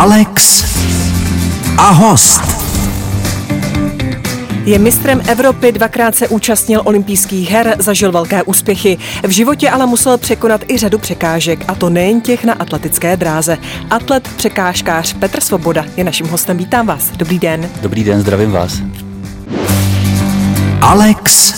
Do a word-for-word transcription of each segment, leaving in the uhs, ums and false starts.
Alex a host. Je mistrem Evropy, dvakrát se účastnil olympijských her, zažil velké úspěchy. V životě ale musel překonat i řadu překážek, a to nejen těch na atletické dráze. Atlet, překážkář Petr Svoboda je naším hostem. Vítám vás. Dobrý den. Dobrý den, zdravím vás. Alex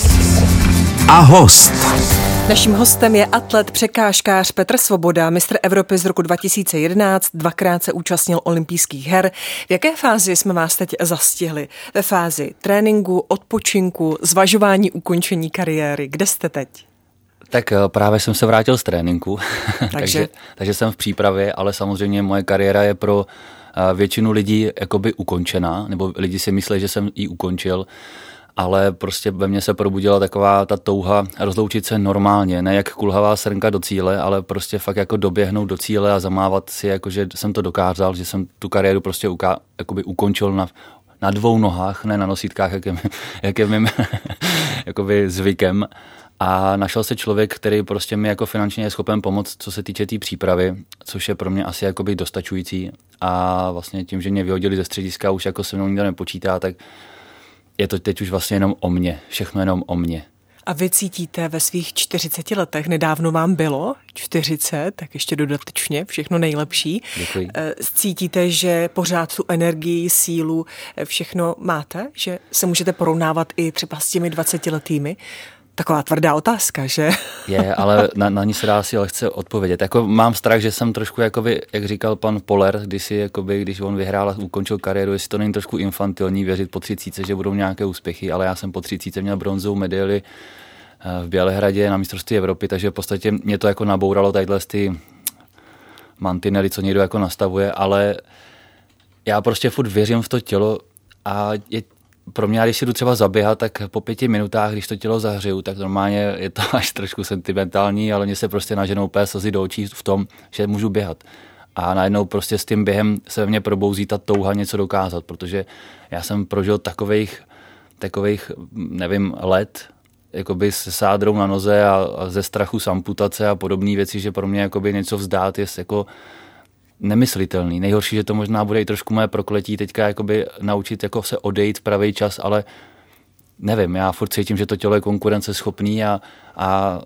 a host. Naším hostem je atlet, překážkář Petr Svoboda, mistr Evropy z roku dva tisíce jedenáct, dvakrát se účastnil olympijských her. V jaké fázi jsme vás teď zastihli? Ve fázi tréninku, odpočinku, zvažování ukončení kariéry. Kde jste teď? Tak právě jsem se vrátil z tréninku, takže? takže, takže jsem v přípravě, ale samozřejmě moje kariéra je pro většinu lidí jakoby ukončená, nebo lidi si myslí, že jsem ji ukončil, ale prostě ve mně se probudila taková ta touha rozloučit se normálně, ne jak kulhavá srnka do cíle, ale prostě fakt jako doběhnout do cíle a zamávat si, jako že jsem to dokázal, že jsem tu kariéru prostě uká, jakoby ukončil na, na dvou nohách, ne na nosítkách, jak je, jak je mým jakoby zvykem. A našel se člověk, který prostě mi jako finančně je schopen pomoct, co se týče té tý přípravy, což je pro mě asi jakoby dostačující. A vlastně tím, že mě vyhodili ze střediska, už jako se mnou nikdo nepočítá, tak je to teď už vlastně jenom o mně, všechno jenom o mně. A vy cítíte ve svých čtyřiceti letech, nedávno vám bylo čtyřicet, tak ještě dodatečně všechno nejlepší. Děkuji. Cítíte, že pořád tu energii, sílu, všechno máte? Že se můžete porovnávat i třeba s těmi dvacetiletými? Taková tvrdá otázka, že? Je, ale na, na ní se dá si lehce odpovědět. Jako mám strach, že jsem trošku, jakoby, jak říkal pan Poller, když, si, jakoby, když on vyhrál a ukončil kariéru, jestli to není trošku infantilní věřit po třicítce, že budou nějaké úspěchy, ale já jsem po třicítce měl bronzovou medaili v Bělehradě na mistrovství Evropy, takže v podstatě mě to jako nabouralo tadyhle ty mantinely, co někdo jako nastavuje, ale já prostě furt věřím v to tělo a je pro mě, když si jdu třeba zaběhat, tak po pěti minutách, když to tělo zahřeju, tak normálně je to až trošku sentimentální, ale mě se prostě naženou úplně slzy do očí v tom, že můžu běhat. A najednou prostě s tím během se ve mně probouzí ta touha něco dokázat, protože já jsem prožil takových, takových nevím, let, jakoby se sádrou na noze a, a ze strachu z amputace a podobné věci, že pro mě jakoby něco vzdát je jako nemyslitelný. Nejhorší, že to možná bude i trošku moje prokletí teďka jakoby naučit jako se odejít v pravý čas, ale nevím, já furt cítím, že to tělo je konkurenceschopný a, a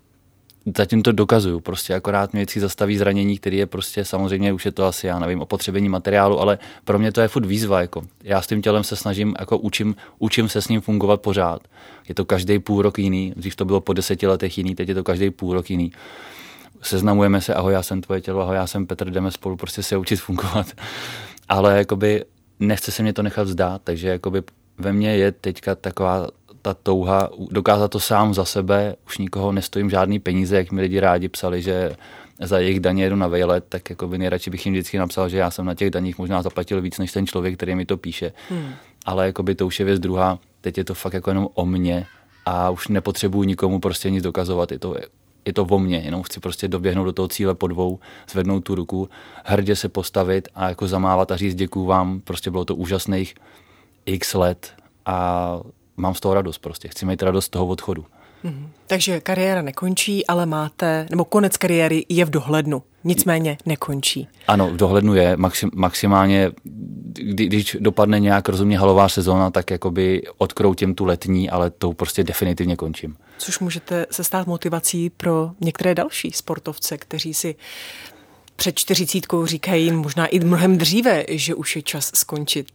zatím to dokazuju. Prostě akorát mě vždycky zastaví zranění, který je prostě samozřejmě, už je to asi, já nevím, opotřebení materiálu, ale pro mě to je furt výzva. Jako. Já s tím tělem se snažím, jako učím, učím se s ním fungovat pořád. Je to každý půl rok jiný, dřív to bylo po deseti letech jiný, teď je to každý půl rok jiný. Seznamujeme se, ahoj, já jsem tvoje tělo, ahoj, já jsem Petr, jdeme spolu prostě se učit fungovat. Ale jakoby nechce se mě to nechat vzdát, takže jakoby ve mně je teďka taková ta touha dokázat to sám za sebe, už nikoho nestojím žádný peníze, jak mi lidi rádi psali, že za jejich daně jedu na vejlet, tak jakoby nejradši bych jim vždycky napsal, že já jsem na těch daních možná zaplatil víc než ten člověk, který mi to píše. Hmm. Ale jakoby to už je věc druhá, teď je to fakt jako jenom o mně a už nepotřebuji nikomu prostě nic dokazovat, je to Je to o mně, jenom chci prostě doběhnout do toho cíle po dvou, zvednout tu ruku, hrdě se postavit a jako zamávat a říct děkuju vám, prostě bylo to úžasných x let a mám z toho radost prostě, chci mít radost z toho odchodu. Hmm. Takže kariéra nekončí, ale máte, nebo konec kariéry je v dohlednu, nicméně nekončí. Ano, v dohlednu je maxim, maximálně, kdy, když dopadne nějak rozumně halová sezóna, tak jakoby odkroutím tu letní, ale to prostě definitivně končím. Což můžete se stát motivací pro některé další sportovce, kteří si před čtyřicítkou říkají možná i mnohem dříve, že už je čas skončit.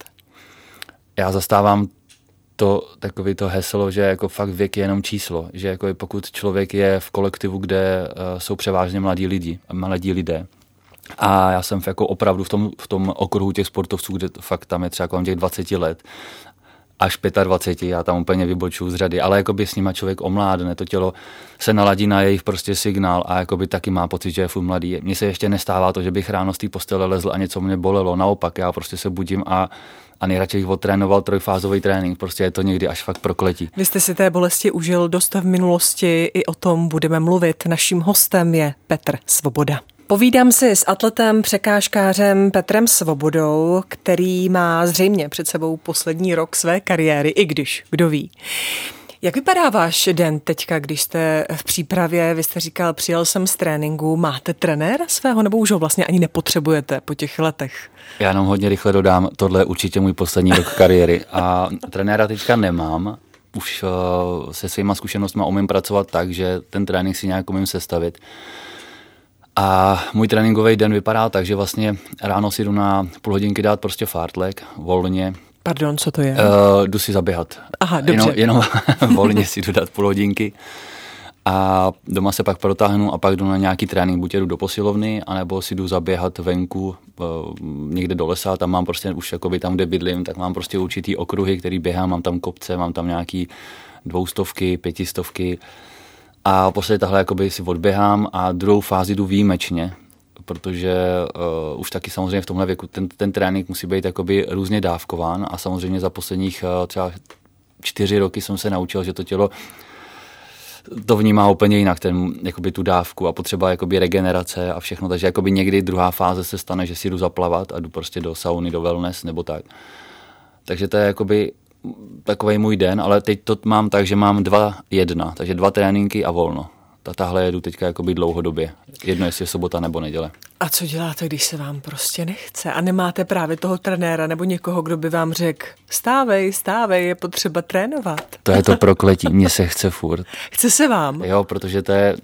Já zastávám to takový to heslo, že jako fakt věk je jenom číslo, že jako pokud člověk je v kolektivu, kde uh, jsou převážně mladí lidi, mladí lidé, a já jsem jako opravdu v tom, v tom okruhu těch sportovců, kde to fakt tam je třeba kolem těch dvaceti let, až dvacet pět, já tam úplně vybočuju z řady, ale jakoby s nima člověk omládne, to tělo se naladí na jejich prostě signál a jakoby taky má pocit, že je furt mladý. Mně se ještě nestává to, že bych ráno z té postele lezl a něco mě bolelo, naopak, já prostě se budím a a nejradši bych odtrénoval trojfázový trénink, prostě je to někdy až fakt prokletí. Vy jste si té bolesti užil dost v minulosti, i o tom budeme mluvit. Naším hostem je Petr Svoboda. Povídám si s atletem, překážkářem Petrem Svobodou, který má zřejmě před sebou poslední rok své kariéry, i když, kdo ví. Jak vypadá váš den teďka, když jste v přípravě, vy jste říkal, přijel jsem z tréninku, máte trenéra svého, nebo už ho vlastně ani nepotřebujete po těch letech? Já jenom hodně rychle dodám, tohle je určitě můj poslední rok kariéry a trenéra teďka nemám. Už uh, se svýma zkušenostmi umím pracovat tak, že ten trénink si nějak umím sestavit. A můj tréninkový den vypadá tak, že vlastně ráno si jdu na půl hodinky dát prostě fartlek, volně. Pardon, co to je? Uh, jdu si zaběhat. Aha, dobře. Jenom, jenom volně si jdu dát půl hodinky. A doma se pak protáhnu a pak jdu na nějaký trénink, buď jdu do posilovny, anebo si jdu zaběhat venku uh, někde do lesa, tam mám prostě už jakoby tam, kde bydlím, tak mám prostě určitý okruhy, který běhám, mám tam kopce, mám tam nějaký dvoustovky, pětistovky a posledně tahle jakoby si odběhám a druhou fázi jdu výjimečně, protože uh, už taky samozřejmě v tomhle věku ten, ten trénink musí být jakoby různě dávkován a samozřejmě za posledních uh, třeba čtyři roky jsem se naučil, že to tělo to vnímá úplně jinak, ten, jakoby tu dávku a potřeba jakoby regenerace a všechno, takže jakoby někdy druhá fáze se stane, že si jdu zaplavat a jdu prostě do sauny, do wellness nebo tak. Takže to je jakoby takovej můj den, ale teď to mám tak, že mám dva jedna, takže dva tréninky a volno. Tahle jedu teďka jakoby dlouhodobě. Jedno, jestli je sobota nebo neděle. A co děláte, když se vám prostě nechce a nemáte právě toho trenéra nebo někoho, kdo by vám řekl, stávej, stávej, je potřeba trénovat. To je to prokletí, mně se chce furt. Chce se vám? Jo, protože to je,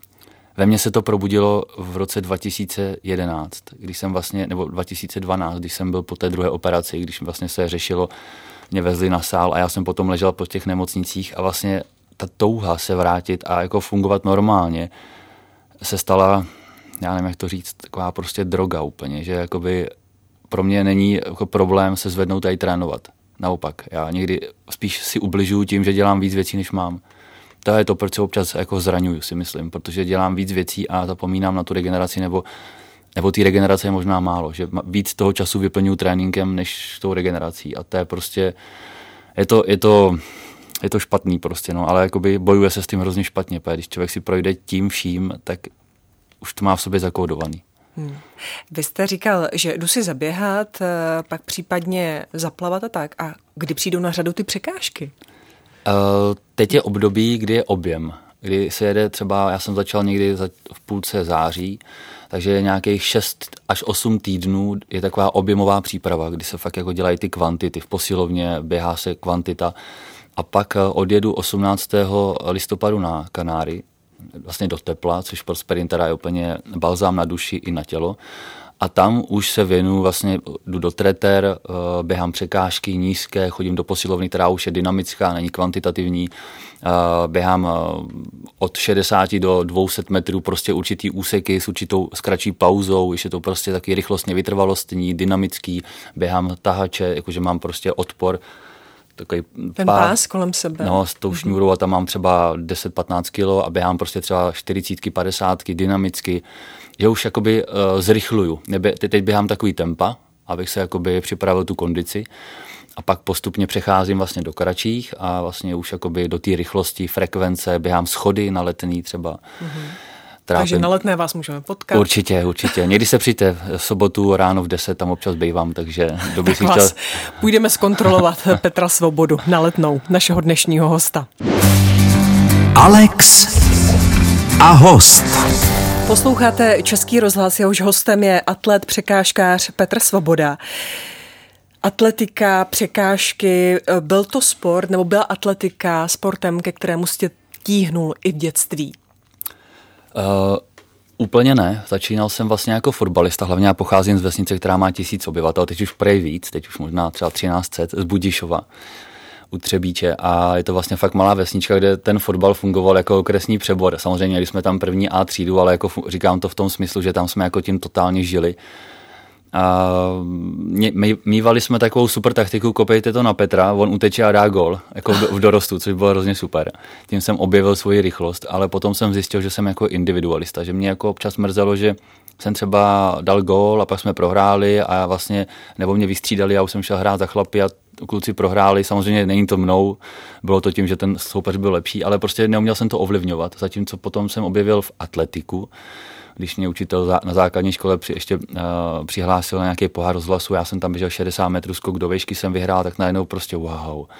ve mně se to probudilo v roce dva tisíce jedenáct, když jsem vlastně, nebo dva tisíce dvanáct, když jsem byl po té druhé operaci, když vlastně se řešilo, mě vezli na sál a já jsem potom ležel po těch nemocnicích a vlastně ta touha se vrátit a jako fungovat normálně se stala, já nevím, jak to říct, taková prostě droga úplně, že jakoby pro mě není jako problém se zvednout tady trénovat. Naopak, já někdy spíš si ubližuju tím, že dělám víc věcí, než mám. To je to, proč se občas jako zraňuju, si myslím, protože dělám víc věcí a zapomínám na tu regeneraci, nebo, nebo té regenerace je možná málo, že víc toho času vyplňuji tréninkem, než tou regenerací a to je prostě, je to, je to Je to špatný prostě, no, ale jakoby bojuje se s tím hrozně špatně, protože když člověk si projde tím vším, tak už to má v sobě zakódovaný. Hmm. Vy jste říkal, že jdu si zaběhat, pak případně zaplavat a tak. A kdy přijdou na řadu ty překážky? Uh, teď je období, kdy je objem. Kdy se jede třeba, já jsem začal někdy v půlce září, takže nějakých šest až osm týdnů je taková objemová příprava, kdy se fakt jako dělají ty kvantity v posilovně, běhá se kvantita. A pak odjedu osmnáctého listopadu na Kanáry, vlastně do tepla, což pro sprintera je úplně balzám na duši i na tělo. A tam už se věnuju, vlastně jdu do treter, běhám překážky nízké, chodím do posilovny, která už je dynamická, není kvantitativní. Běhám od šedesáti do dvou set metrů prostě určitý úseky s určitou s kratší pauzou, když je to prostě taky rychlostně vytrvalostní, dynamický. Běhám tahače, jakože mám prostě odpor. Ten pár, pás kolem sebe. No, s tou šňůrou a tam mám třeba deset patnáct kilo a běhám prostě třeba čtyřicítky, padesátky, dynamicky. Já už jakoby uh, zrychluju. Nebe, teď běhám takový tempa, abych se jakoby připravil tu kondici a pak postupně přecházím vlastně do kratších a vlastně už jakoby do té rychlosti, frekvence, běhám schody na Letný třeba. Mm-hmm. Trápím. Takže na Letné vás můžeme potkat. Určitě, určitě. Někdy se přijďte v sobotu ráno v deset, tam občas bývám, takže dobře si chtěl... Půjdeme zkontrolovat Petra Svobodu na Letnou, našeho dnešního hosta. Alex a host. Posloucháte Český rozhlas, jehož hostem je atlet, překážkář Petr Svoboda. Atletika, překážky, byl to sport, nebo byla atletika sportem, ke kterému jste tíhnul i v dětství? Uh, úplně ne. Začínal jsem vlastně jako fotbalista, hlavně já pocházím z vesnice, která má tisíc obyvatel, teď už prej víc, teď už možná třeba třináct set, z Budišova u Třebíče a je to vlastně fakt malá vesnička, kde ten fotbal fungoval jako okresní přebor. Samozřejmě měli jsme tam první A třídu, ale jako říkám to v tom smyslu, že tam jsme jako tím totálně žili. A mívali jsme takovou super taktiku, kopejte to na Petra, on uteče a dá gól, jako v dorostu, což bylo hrozně super. Tím jsem objevil svoji rychlost, ale potom jsem zjistil, že jsem jako individualista, že mě jako občas mrzelo, že jsem třeba dal gól a pak jsme prohráli a vlastně, nebo mě vystřídali, já už jsem šel hrát za chlapy a kluci prohráli, samozřejmě není to mnou, bylo to tím, že ten soupeř byl lepší, ale prostě neuměl jsem to ovlivňovat, zatímco potom jsem objevil v atletiku, když mě učitel na základní škole při, ještě uh, přihlásil na nějaký pohár rozhlasu, já jsem tam běžel šedesát metrů skok do výšky, jsem vyhrál, tak najednou prostě wow.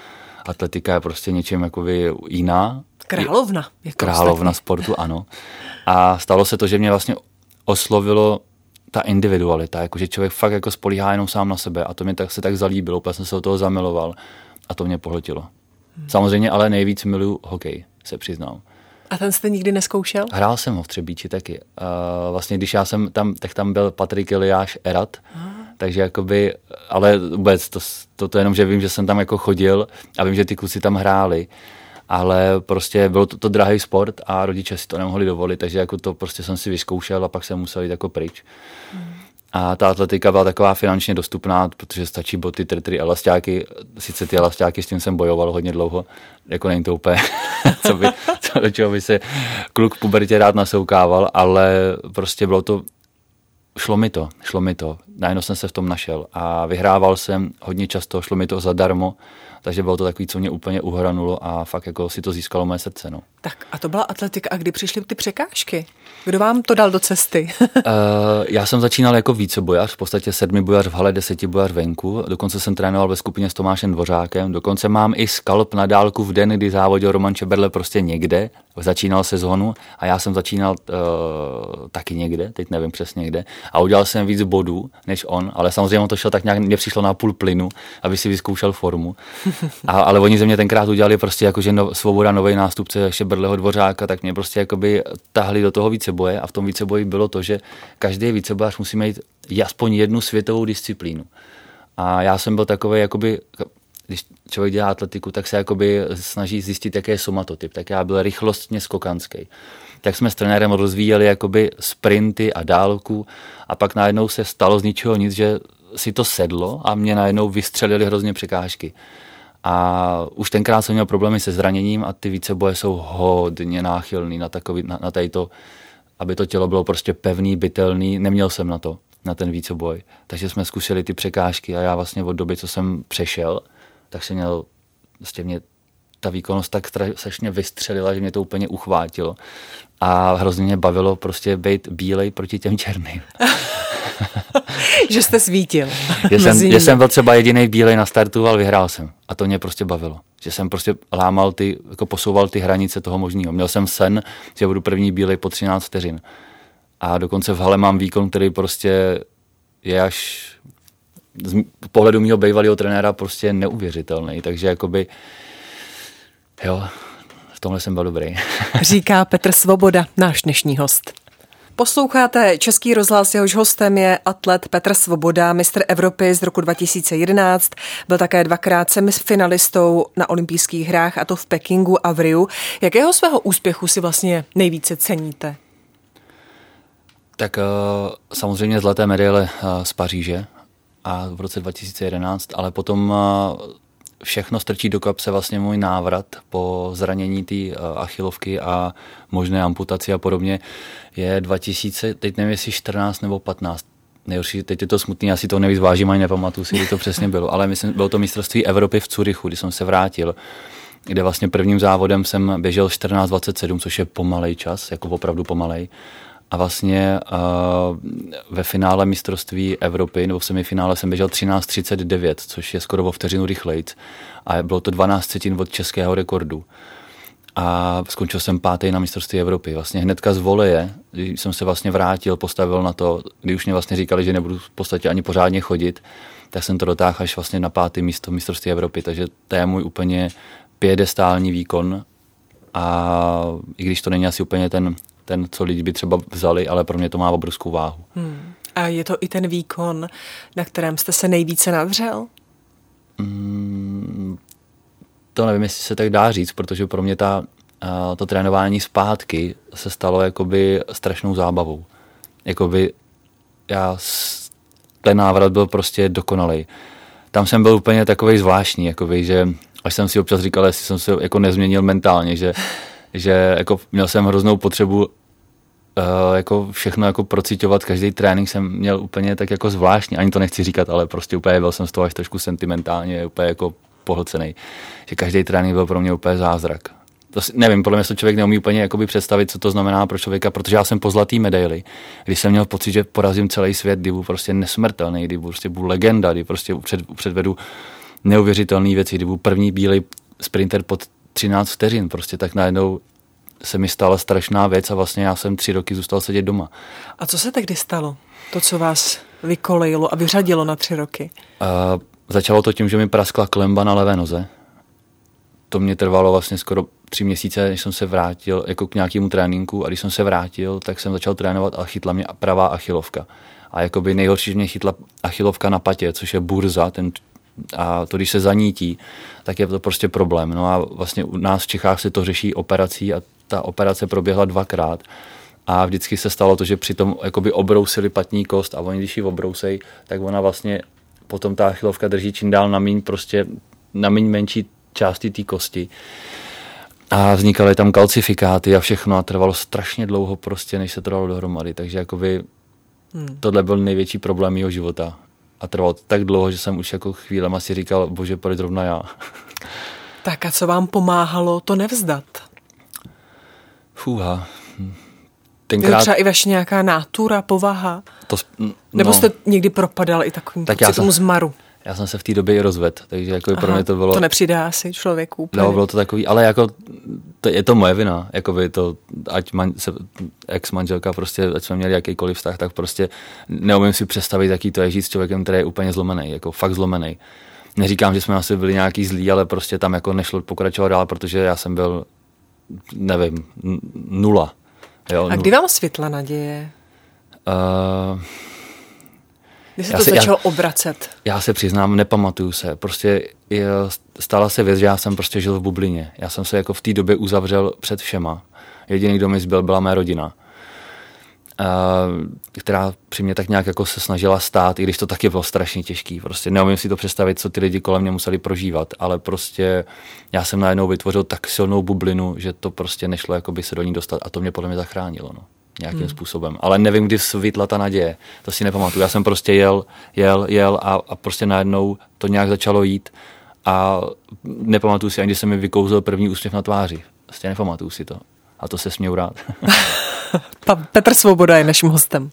atletika je prostě něčím jakoby jiná. Královna. Jako královna ostatní. Sportu, ano. A stalo se to, že mě vlastně oslovilo ta individualita, jakože člověk fakt jako spolíhá jenom sám na sebe a to mě tak, se tak zalíbilo, protože jsem se do toho zamiloval a to mě pohltilo. Hmm. Samozřejmě ale nejvíc miluju hokej, se přiznám. A ten jste nikdy nezkoušel? Hrál jsem ho v Třebíči taky. Uh, vlastně když já jsem tam, tak tam byl Patrik Eliáš Erat, hmm. takže jakoby, ale vůbec to, to, to jenom, že vím, že jsem tam jako chodil a vím, že ty kluci tam hráli. Ale prostě bylo to, to drahý sport a rodiče si to nemohli dovolit, takže jako to prostě jsem si vyzkoušel a pak jsem musel jít jako pryč. Hmm. A ta atletika byla taková finančně dostupná, protože stačí boty, trtry, elastáky, sice ty elastáky, s tím jsem bojoval hodně dlouho, jako není to úplně, co by, co, do čeho by se kluk v pubertě rád nasoukával, ale prostě bylo to, šlo mi to, šlo mi to, najednou jsem se v tom našel a vyhrával jsem hodně často, šlo mi to zadarmo, takže bylo to takový, co mě úplně uhranulo a fakt jako si to získalo moje srdce. No. Tak a to byla atletika. A kdy přišly ty překážky? Kdo vám to dal do cesty? uh, já jsem začínal jako vícebojař, v podstatě sedmibojař v hale, desetibojař venku. Dokonce jsem trénoval ve skupině s Tomášem Dvořákem. Dokonce mám i skalp na dálku v den, kdy závodil Roman Čeberle prostě někde. Začínal sezónu a já jsem začínal uh, taky někde, teď nevím přesně kde. A udělal jsem víc bodů než on, ale samozřejmě on to šel tak nějak, mě přišlo na půl plynu, aby si vyzkoušel formu. A, ale oni ze mě tenkrát udělali prostě jakože no, Svoboda, nový nástupce Šeberleho Dvořáka, tak mě prostě jakoby tahli do toho víceboje a v tom víceboji bylo to, že každý vícebojař musí mít aspoň jednu světovou disciplínu. A já jsem byl takový, jakoby, když člověk dělá atletiku, tak se jakoby snaží zjistit, jaký je somatotyp. Tak já byl rychlostně skokanský. Tak jsme s trenérem rozvíjeli jakoby sprinty a dálku a pak najednou se stalo z ničeho nic, že si to sedlo a mě najednou vystřelili hrozně překážky. A už tenkrát jsem měl problémy se zraněním a ty víceboje jsou hodně náchylný na takový, na, na tadyto, aby to tělo bylo prostě pevný, bytelný. Neměl jsem na to, na ten víceboj. Takže jsme zkusili ty překážky a já vlastně od doby, co jsem přešel, tak jsem měl, vlastně mě ta výkonnost tak strašně vystřelila, že mě to úplně uchvátilo. A hrozně mě bavilo prostě být bílej proti těm černým. Že jste svítil. Že jsem, že jsem byl třeba jedinej bílej na startu, ale vyhrál jsem. A to mě prostě bavilo. Že jsem prostě lámal ty, jako posouval ty hranice toho možného. Měl jsem sen, že budu první bílej po třináct vteřin. A dokonce v hale mám výkon, který prostě je až z pohledu mýho bývalého trenéra prostě neuvěřitelný. Takže jakoby, jo, v tomhle jsem byl dobrý. Říká Petr Svoboda, náš dnešní host. Posloucháte Český rozhlas, jehož hostem je atlet Petr Svoboda, mistr Evropy z roku dva tisíce jedenáct. Byl také dvakrát semifinalistou na olympijských hrách, a to v Pekingu a v Riu. Jakého svého úspěchu si vlastně nejvíce ceníte? Tak samozřejmě zlaté medaile z Paříže a v roce dva tisíce jedenáct, ale potom všechno strčí do kapse vlastně můj návrat po zranění té achilovky a možné amputaci a podobně je dva tisíce, teď nevím, jestli čtrnáct nebo patnáct. Nejhorší, teď je to smutný, já si to nevíc vážím, ani nepamatuju si, kdy to přesně bylo, ale myslím, bylo to mistrovství Evropy v Curychu, kdy jsem se vrátil, kde vlastně prvním závodem jsem běžel čtrnáct dvacet sedm, což je pomalej čas, jako opravdu pomalej. A vlastně uh, ve finále mistrovství Evropy, nebo v semifinále jsem běžel třináct třicet devět, což je skoro o vteřinu rychlejc. A bylo to dvanáct třetin od českého rekordu. A skončil jsem pátý na mistrovství Evropy. Vlastně hnedka z voleje, když jsem se vlastně vrátil, postavil na to, kdy už mě vlastně říkali, že nebudu v podstatě ani pořádně chodit, tak jsem to dotáhl až vlastně na pátý místo mistrovství Evropy. Takže to je můj úplně piedestální výkon. A i když to není asi úplně ten ten, co lidi by třeba vzali, ale pro mě to má obrovskou váhu. Hmm. A je to i ten výkon, na kterém jste se nejvíce nadřel? Hmm, to nevím, jestli se tak dá říct, protože pro mě ta, to trénování zpátky se stalo jakoby strašnou zábavou. Jakoby já, ten návrat byl prostě dokonalej. Tam jsem byl úplně takovej zvláštní, jakoby, že až jsem si občas říkal, jestli jsem se jako nezměnil mentálně, že že jako měl jsem hroznou potřebu uh, jako všechno jako procitovat, každý trénink jsem měl úplně tak jako zvláštní, ani to nechci říkat, ale prostě úplně byl jsem z toho až trošku sentimentálně, úplně jako pohlcenej, že každý trénink byl pro mě úplně zázrak. To si, nevím, podle mě to člověk neumí úplně jakoby představit, co to znamená pro člověka, protože já jsem po zlatý medaili, když jsem měl pocit, že porazím celý svět, kdy budu prostě nesmrtelný, kdy prostě budu legenda, kdy prostě před, předvedu neuvěřitelné věci, kdy budu první bílej sprinter pod třináct vteřin, prostě tak najednou se mi stala strašná věc a vlastně já jsem tři roky zůstal sedět doma. A co se tehdy stalo? To, co vás vykolejilo a vyřadilo na tři roky? Uh, začalo to tím, že mi praskla klemba na levé noze. To mě trvalo vlastně skoro tři měsíce, než jsem se vrátil jako k nějakému tréninku a když jsem se vrátil, tak jsem začal trénovat a chytla mě pravá achilovka. A jakoby nejhorší, že mě chytla achilovka na patě, což je burza, ten, a to, když se zanítí, tak je to prostě problém. No a vlastně u nás v Čechách se to řeší operací a ta operace proběhla dvakrát. A vždycky se stalo to, že přitom jakoby obrousili patní kost a oni, když ji obrousej, tak ona vlastně potom ta achilovka drží čím dál na míň, prostě na míň menší části té kosti. A vznikaly tam kalcifikáty a všechno a trvalo strašně dlouho prostě, než se to dalo dohromady. Takže jakoby hmm. tohle byl největší problém mýho života. A trvalo to tak dlouho, že jsem už jako chvílema si říkal, bože, proč zrovna já. Tak a co vám pomáhalo to nevzdat? Fúha. Tenkrát... třeba i vaše nějaká nátura, povaha? To, no, Nebo jste někdy propadal i takovým tak pocitům zmaru? Já jsem se v té době i rozvedl, takže jako Aha, pro mě to bylo... To nepřidá asi člověku úplně. No, bylo to takový, ale jako to, je to moje vina, jakoby to, ať man, se, ex-manželka prostě, ať jsme měli jakýkoliv vztah, tak prostě neumím si představit, jaký to je žít s člověkem, který je úplně zlomený, jako fakt zlomený. Neříkám, že jsme asi byli nějaký zlí, ale prostě tam jako nešlo pokračovat dál, protože já jsem byl, nevím, nula. Jo, A kdy vám světla naděje? Uh, Kdy se já to se, začalo já, obracet? Já se přiznám, nepamatuju se. Prostě je, stala se věc, že já jsem prostě žil v bublině. Já jsem se jako v té době uzavřel před všema. Jediný, kdo mi zbyl, byla mé rodina, uh, která při mě tak nějak jako se snažila stát, i když to taky bylo strašně těžký. Prostě neumím si to představit, co ty lidi kolem mě museli prožívat, ale prostě já jsem najednou vytvořil tak silnou bublinu, že to prostě nešlo jakoby se do ní dostat a to mě podle mě zachránilo. No. Nějakým hmm. způsobem. Ale nevím, kdy svítla ta naděje. To si nepamatuju. Já jsem prostě jel, jel, jel a, a prostě najednou to nějak začalo jít a nepamatuju si, ani když se mi vykouzl první úsměv na tváři. Prostě nepamatuju si to. A to se směju rád. Pan Petr Svoboda je naším hostem.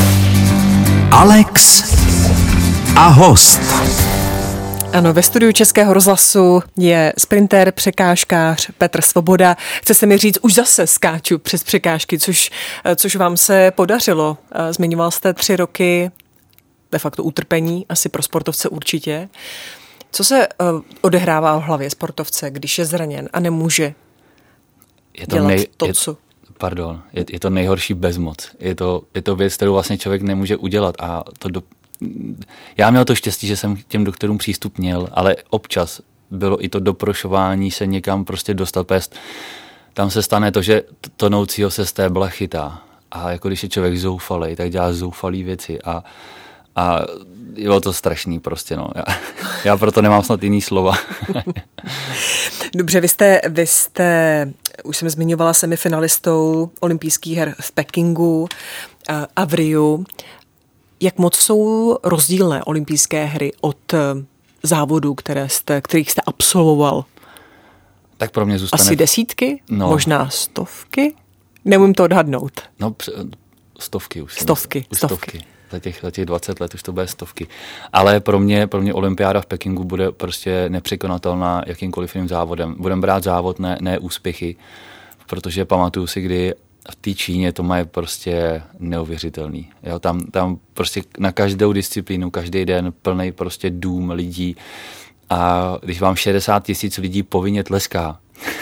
Alex a host. Ano, ve studiu Českého rozhlasu je sprinter, překážkář Petr Svoboda. Chce se mi říct, už zase skáču přes překážky, což, což vám se podařilo. Zmiňoval jste tři roky de facto utrpení, asi pro sportovce určitě. Co se uh, odehrává v hlavě sportovce, když je zraněn a nemůže je to dělat nej, to, je, co... Pardon, je, je to nejhorší bezmoc. Je to, je to věc, kterou vlastně člověk nemůže udělat a to do, já měl to štěstí, že jsem k těm doktorům přístup měl, ale občas bylo i to doprošování se někam prostě dostat pést. Tam se stane to, že tonoucího se stébla chytá a jako když je člověk zoufalej, tak dělá zoufalý věci a, a bylo to strašný prostě, no. Já, já proto nemám snad jiný slova. Dobře, vy jste, vy jste, už jsem zmiňovala, semifinalistou olympijských her v Pekingu a v Riu. Jak moc jsou rozdílné olympijské hry od závodů, které jste, kterých jste absolvoval? Tak pro mě zůstane... Asi desítky? No. Možná stovky? Neumím to odhadnout. No, stovky už. Stovky, už stovky. stovky. Za těch, za těch dvacet let už to bude stovky. Ale pro mě, pro mě olympiáda v Pekingu bude prostě nepřekonatelná jakýmkoliv jiným závodem. Budem brát závod, ne, ne úspěchy, protože pamatuju si, kdy v té Číně to mají prostě neuvěřitelný. Jo, tam, tam prostě na každou disciplínu, každý den plnej prostě dům lidí a když vám šedesát tisíc lidí povinně tleská,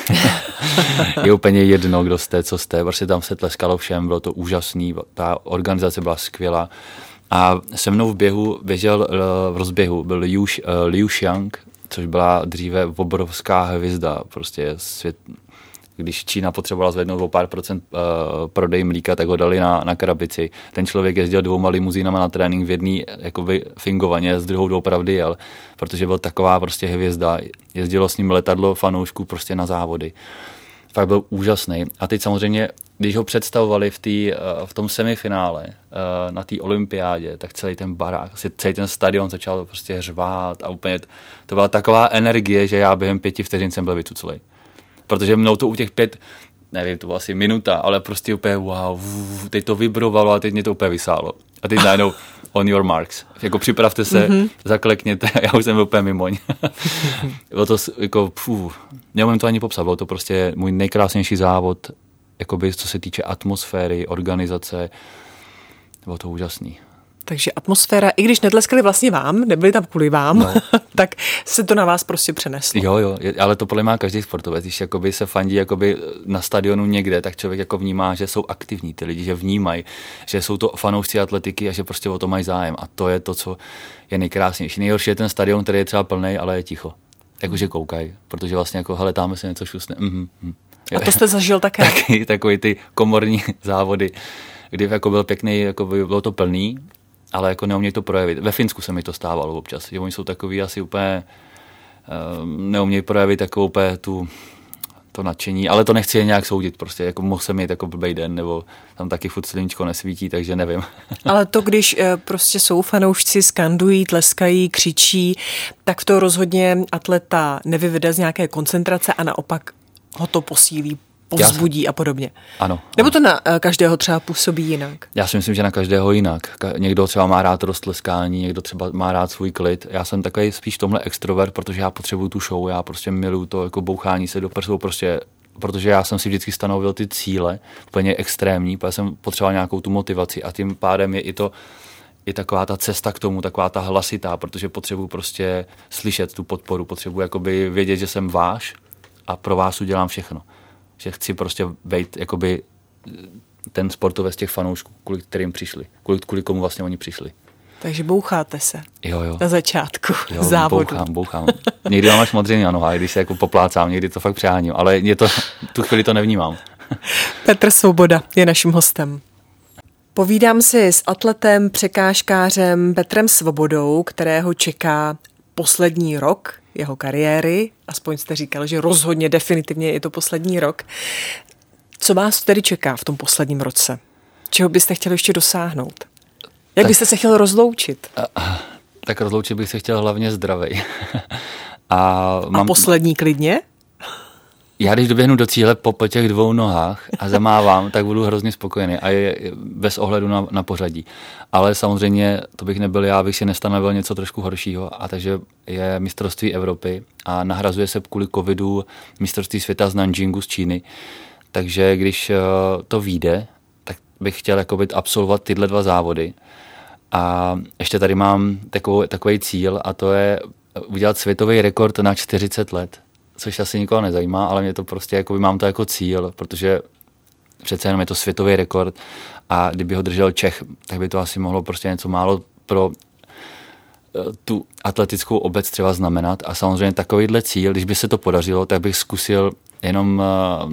je úplně jedno, kdo jste, co jste, prostě tam se tleskalo všem, bylo to úžasný, ta organizace byla skvělá a se mnou v běhu běžel v rozběhu, byl Liu, uh, Liu Xiang, což byla dříve obrovská hvězda, prostě svět. Když Čína potřebovala zvednout o pár procent uh, prodej mlíka, tak ho dali na, na krabici. Ten člověk jezdil dvouma limuzínama na trénink v jedný jakoby fingovaně, s druhou doopravdy jel, protože byl taková prostě hvězda. Jezdilo s ním letadlo fanoušků prostě na závody. Fakt byl úžasný. A teď samozřejmě, když ho představovali v, tý, uh, v tom semifinále uh, na té olympiádě, tak celý ten barák, celý ten stadion začal prostě řvát a úplně to byla taková energie, že já během pěti vteřin jsem byl vycuclej. Protože mnou to u těch pět, nevím, to bylo asi minuta, ale prostě úplně wow, teď to vibrovalo a teď mě to úplně vysálo. A teď najednou on your marks. Jako připravte se, mm-hmm. zaklekněte, já už jsem úplně mimoň. Bylo to jako, pů, neumím to ani popsat, bylo to prostě můj nejkrásnější závod, jakoby, co se týče atmosféry, organizace, bylo to úžasný. Takže atmosféra, i když netleskali vlastně vám, nebyli tam kvůli vám, no. tak se to na vás prostě přeneslo. Jo, jo, ale to podle má každý sportovec. Když jakoby se fandí jakoby na stadionu někde, tak člověk jako vnímá, že jsou aktivní ty lidi, že vnímají, že jsou to fanoušci atletiky a že prostě o to mají zájem. A to je to, co je nejkrásnější. Nejhorší je ten stadion, který je třeba plný, ale je ticho. Jakože koukají, protože vlastně jako, hele, tam se něco šusne. Mm-hmm. A to jste zažil také? Taky, takový ty komorní závody, kdy jako byl pěkný, jako bylo to plný, ale jako neumějí to projevit. Ve Finsku se mi to stávalo občas, že oni jsou takový asi úplně, um, neumějí projevit takovou úplně tu, to nadšení, ale to nechci je nějak soudit prostě, jako mohl jsem mít jako blbej den, nebo tam taky furt sluníčko nesvítí, takže nevím. Ale to, když prostě jsou fanoušci, skandují, tleskají, křičí, tak to rozhodně atleta nevyvede z nějaké koncentrace a naopak ho to posílí, povzbudí a podobně. Ano. Nebo to na každého třeba působí jinak? Já si myslím, že na každého jinak. Někdo třeba má rád roztleskání, někdo třeba má rád svůj klid. Já jsem takový spíš tomhle extrovert, protože já potřebuju tu show, já prostě miluju to jako bouchání se do prsou, prostě, protože já jsem si vždycky stanovil ty cíle úplně extrémní, protože jsem potřeboval nějakou tu motivaci a tím pádem je i to i taková ta cesta k tomu, taková ta hlasitá, protože potřebuju prostě slyšet tu podporu, potřebuju jakoby vědět, že jsem váš a pro vás udělám všechno. Že chci prostě být jakoby ten sportovec těch fanoušků, kvůli kterým přišli, kvůli, kvůli komu vlastně oni přišli. Takže boucháte se jo, jo. na začátku jo, závodu. Bouchám, bouchám. Někdy mám až modřiny na nohách, když se jako poplácám, někdy to fakt přeháním, ale je to, tu chvíli to nevnímám. Petr Svoboda je naším hostem. Povídám si s atletem, překážkářem Petrem Svobodou, kterého čeká poslední rok jeho kariéry, aspoň jste říkal, že rozhodně definitivně je to poslední rok. Co vás tedy čeká v tom posledním roce? Čeho byste chtěli ještě dosáhnout? Jak tak, byste se chtěl rozloučit? Tak rozloučit bych se chtěl hlavně zdravej. a, mám, a poslední klidně? Já když doběhnu do cíle po, po těch dvou nohách a zamávám, tak budu hrozně spokojený a je bez ohledu na, na pořadí. Ale samozřejmě to bych nebyl já, bych si nestanovil něco trošku horšího a takže je mistrovství Evropy a nahrazuje se kvůli covidu mistrovství světa z Nanjingu z Číny. Takže když to vyjde, tak bych chtěl jakoby absolvovat tyhle dva závody. A ještě tady mám takovou, takový cíl a to je udělat světový rekord na čtyřicet let. Což asi nikoho nezajímá, ale mě to prostě, jakoby mám to jako cíl, protože přece jenom je to světový rekord a kdyby ho držel Čech, tak by to asi mohlo prostě něco málo pro tu atletickou obec třeba znamenat a samozřejmě takovýhle cíl, když by se to podařilo, tak bych zkusil jenom uh,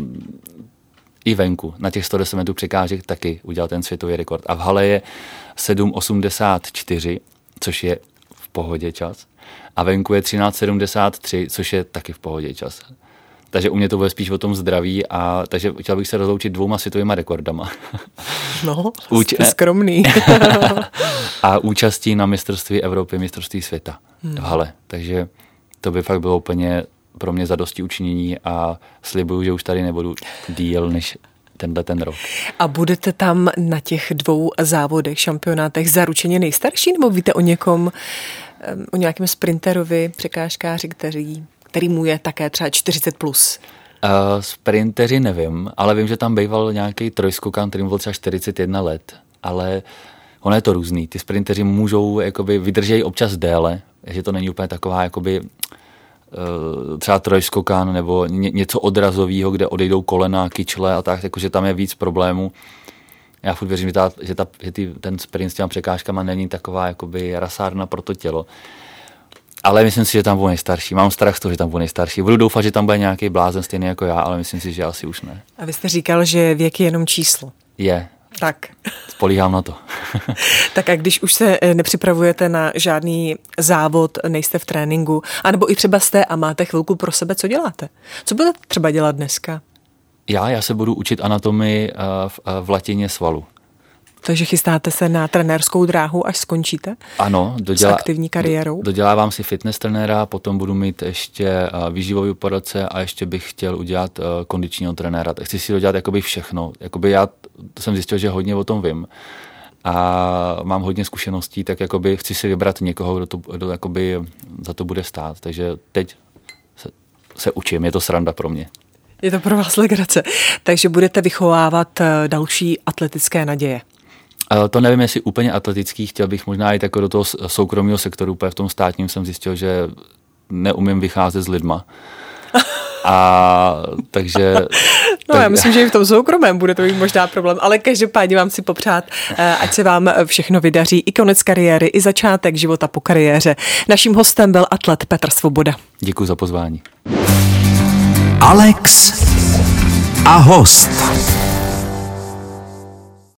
i venku, na těch sto deset metrů překážek taky udělat ten světový rekord. A v hale je sedm osmdesát čtyři, což je v pohodě čas. A venku je třináct sedmdesát tři, což je taky v pohodě čas. Takže u mě to bude spíš o tom zdraví a takže chtěl bych se rozloučit dvouma světovýma rekordama. No, Uč- jste skromný. a účastí na mistrovství Evropy, mistrovství světa hmm. v hale. Takže to by fakt bylo úplně pro mě zadosti učinění a slibuju, že už tady nebudu díl než tenhle ten rok. A budete tam na těch dvou závodech, šampionátech zaručeně nejstarší, nebo víte o někom, o nějakém sprinterovi, překážkáři, který, který mu je také třeba čtyřicet plus? Uh, sprinteři nevím, ale vím, že tam býval nějaký trojskokan, který byl třeba čtyřicet jedna let, ale ono je to různý. Ty sprinteři můžou, jakoby, vydržejí občas déle, že to není úplně taková, jakoby, uh, třeba trojskokan nebo ně, něco odrazového, kde odejdou kolena, kyčle a tak, jakože tam je víc problémů. Já furt věřím, že, ta, že, ta, že ty, ten sprint s těma překážkama není taková jakoby rasárna pro to tělo. Ale myslím si, že tam bude nejstarší. Mám strach z toho, že tam bude nejstarší. Budu doufat, že tam bude nějaký blázen stejný jako já, ale myslím si, že asi už ne. A vy jste říkal, že věk je jenom číslo. Je. Tak. Spolíhám na to. Tak a když už se nepřipravujete na žádný závod, nejste v tréninku, anebo i třeba jste a máte chvilku pro sebe, co děláte? Co budete třeba dělat dneska? Já, já se budu učit anatomii v, v latině svalu. Takže chystáte se na trenérskou dráhu, až skončíte? Ano, dodělá, s aktivní kariérou? Dodělávám si fitness trenéra, potom budu mít ještě výživový poradce a ještě bych chtěl udělat kondičního trenéra. Chci si dodělat jakoby všechno. Jakoby já jsem zjistil, že hodně o tom vím. a mám hodně zkušeností, tak jakoby chci si vybrat někoho, kdo, to, kdo jakoby za to bude stát. Takže teď se, se učím, je to sranda pro mě. Je to pro vás legrace. Takže budete vychovávat další atletické naděje. To nevím, jestli úplně atletický, chtěl bych možná jít jako do toho soukromého sektoru, protože v tom státním jsem zjistil, že neumím vycházet s lidma. A takže... No tak... já myslím, že i v tom soukromém bude to mít možná problém, ale každopádně vám si popřát, ať se vám všechno vydaří, i konec kariéry, i začátek života po kariéře. Naším hostem byl atlet Petr Svoboda. Děkuji za pozvání. Alex a host.